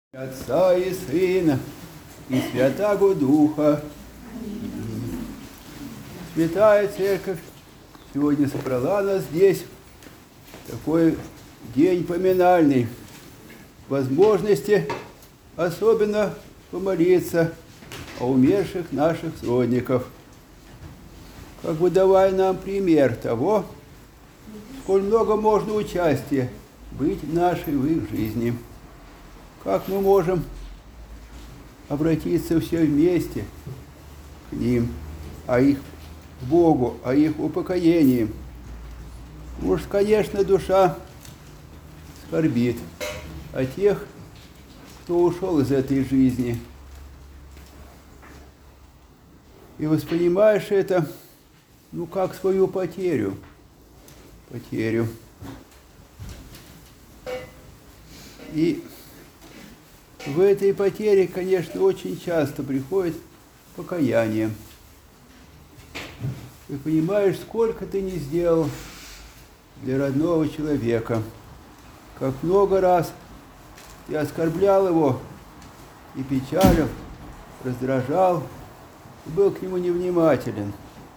Отца и Сына, и Святаго Духа. Святая Церковь сегодня собрала нас здесь, такой день поминальный, возможности особенно помолиться о умерших наших сродников, как бы давая нам пример того, сколь много можно участия быть нашей в их жизни. Как мы можем обратиться все вместе к ним, к Богу, о их упокоении. Может, конечно, душа скорбит о тех, кто ушел из этой жизни. И воспринимаешь это, как свою потерю. И в этой потере, конечно, очень часто приходит покаяние. Ты понимаешь, сколько ты не сделал для родного человека, как много раз ты оскорблял его и печалил, раздражал, и был к нему невнимателен,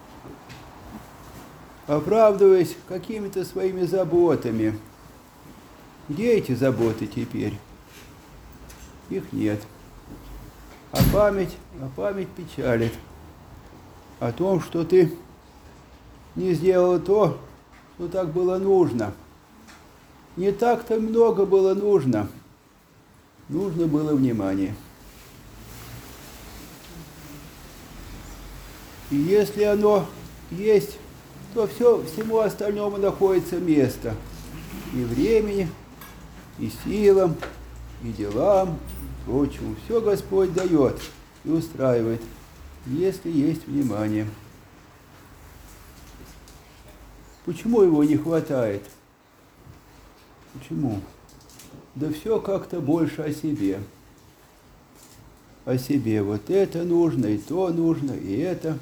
оправдываясь какими-то своими заботами. Где эти заботы теперь? Их нет. А память печалит о том, что ты не сделал то, что так было нужно. Не так-то много было нужно. Нужно было внимание. И если оно есть, то всему остальному находится место. И времени, и силам, и делам, и прочему. Все Господь дает и устраивает, если есть внимание. Почему его не хватает? Почему? Да все как-то больше о себе. О себе. Вот это нужно, и то нужно, и это.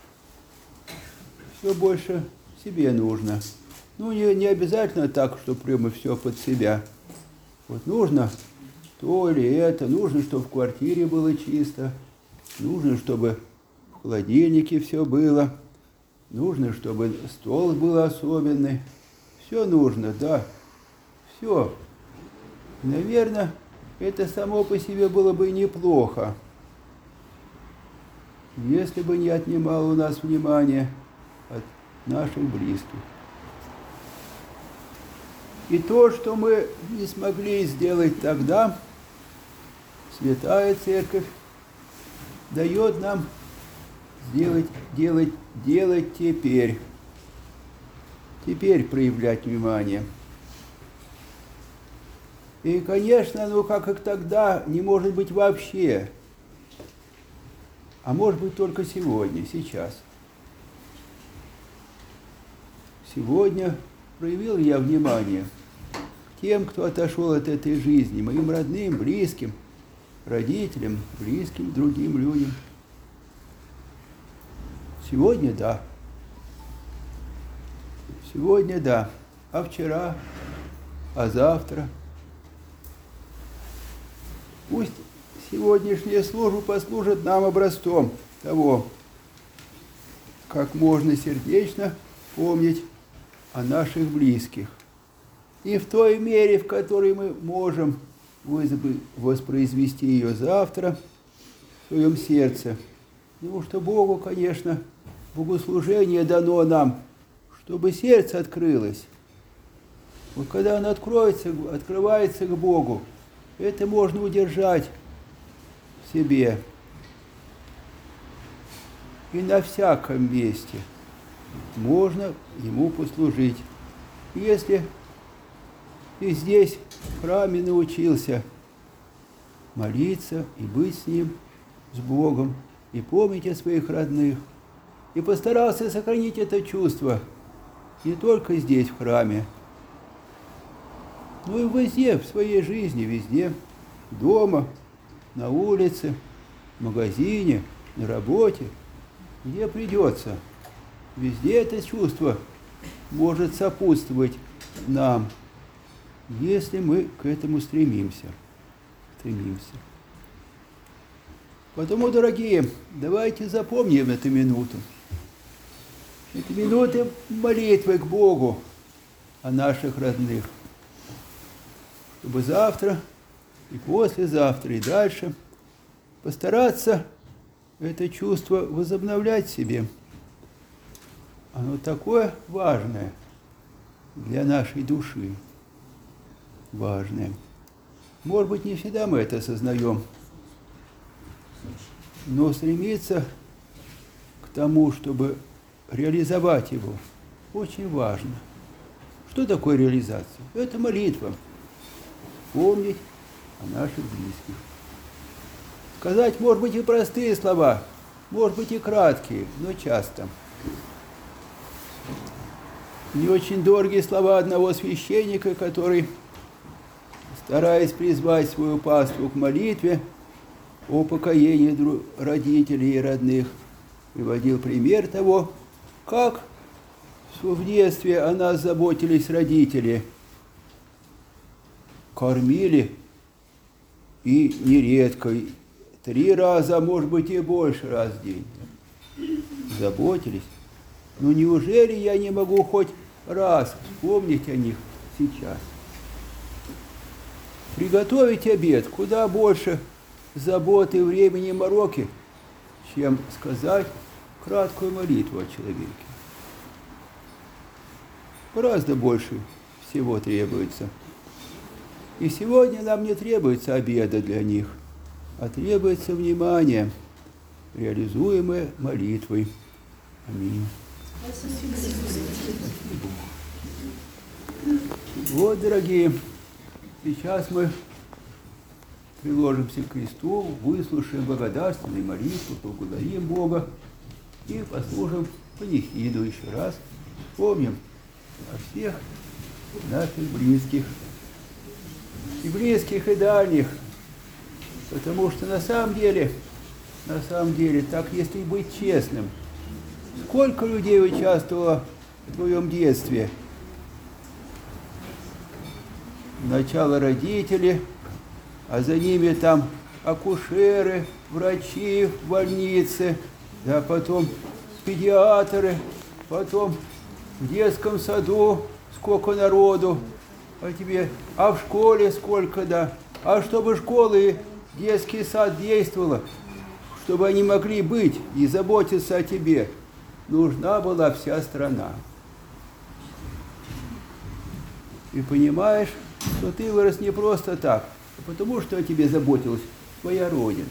Все больше себе нужно. Не обязательно так, что прямо все под себя. Вот нужно то или это, нужно, чтобы в квартире было чисто, нужно, чтобы в холодильнике все было, нужно, чтобы стол был особенный. Все нужно, да, все. Наверное, это само по себе было бы неплохо, если бы не отнимало у нас внимание от наших близких. И то, что мы не смогли сделать тогда, Святая Церковь дает нам делать теперь. Теперь проявлять внимание. И, конечно, как и тогда, не может быть вообще. А может быть только сегодня, сейчас. Сегодня проявил я внимание к тем, кто отошел от этой жизни, моим родным, близким, родителям, близким, другим людям. Сегодня да. Сегодня да. А вчера, а завтра. Пусть сегодняшняя служба послужит нам образцом того, как можно сердечно помнить о наших близких. И в той мере, в которой мы можем воспроизвести ее завтра в своем сердце. Потому что Богу, конечно, богослужение дано нам, чтобы сердце открылось. Вот когда оно открывается к Богу, это можно удержать в себе. И на всяком месте можно Ему послужить. Если ты здесь, в храме, научился молиться и быть с Ним, с Богом, и помнить о своих родных, и постарался сохранить это чувство не только здесь, в храме, но и везде, в своей жизни, везде, дома, на улице, в магазине, на работе, где придется. Везде это чувство может сопутствовать нам, если мы к этому стремимся, к стремимся. Потому, дорогие, давайте запомним эту минуту. Это минуты молитвы к Богу о наших родных. Чтобы завтра и послезавтра и дальше постараться это чувство возобновлять в себе. Оно такое важное для нашей души. Важное. Может быть, не всегда мы это осознаем, но стремиться к тому, чтобы реализовать его, очень важно. Что такое реализация? Это молитва. Помнить о наших близких. Сказать, может быть, и простые слова, может быть, и краткие, но часто. Не очень дорогие слова одного священника, который, стараясь призвать свою паству к молитве о покоении родителей и родных, приводил пример того, как в детстве о нас заботились родители, кормили и нередко 3 раза, может быть, и больше раз в день заботились. Но неужели я не могу хоть раз вспомнить о них сейчас? Приготовить обед куда больше заботы, времени и мороки, чем сказать краткую молитву о человеке. Гораздо больше всего требуется. И сегодня нам не требуется обеда для них, а требуется внимание, реализуемое молитвой. Аминь. Вот, дорогие, сейчас мы приложимся к кресту, выслушаем благодарственную молитву, поблагодарим Бога и послушаем панихиду еще раз. Помним о всех наших близких, и близких, и дальних, потому что на самом деле, так, если быть честным, сколько людей участвовало в твоем детстве? Сначала родители, а за ними там акушеры, врачи в больнице, да, потом педиатры, потом в детском саду сколько народу, а в школе сколько, да. А чтобы школа и детский сад действовало, чтобы они могли быть и заботиться о тебе, нужна была вся страна. И понимаешь, что ты вырос не просто так, а потому что о тебе заботилась твоя Родина.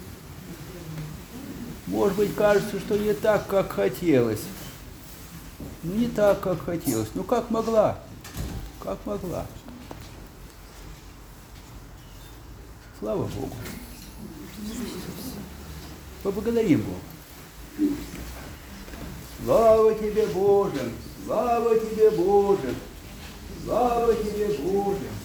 Может быть, кажется, что не так, как хотелось. Не так, как хотелось. Ну, как могла? Как могла? Слава Богу. Поблагодарим Бога. Слава тебе, Боже! Слава тебе, Боже! Слава тебе, Боже!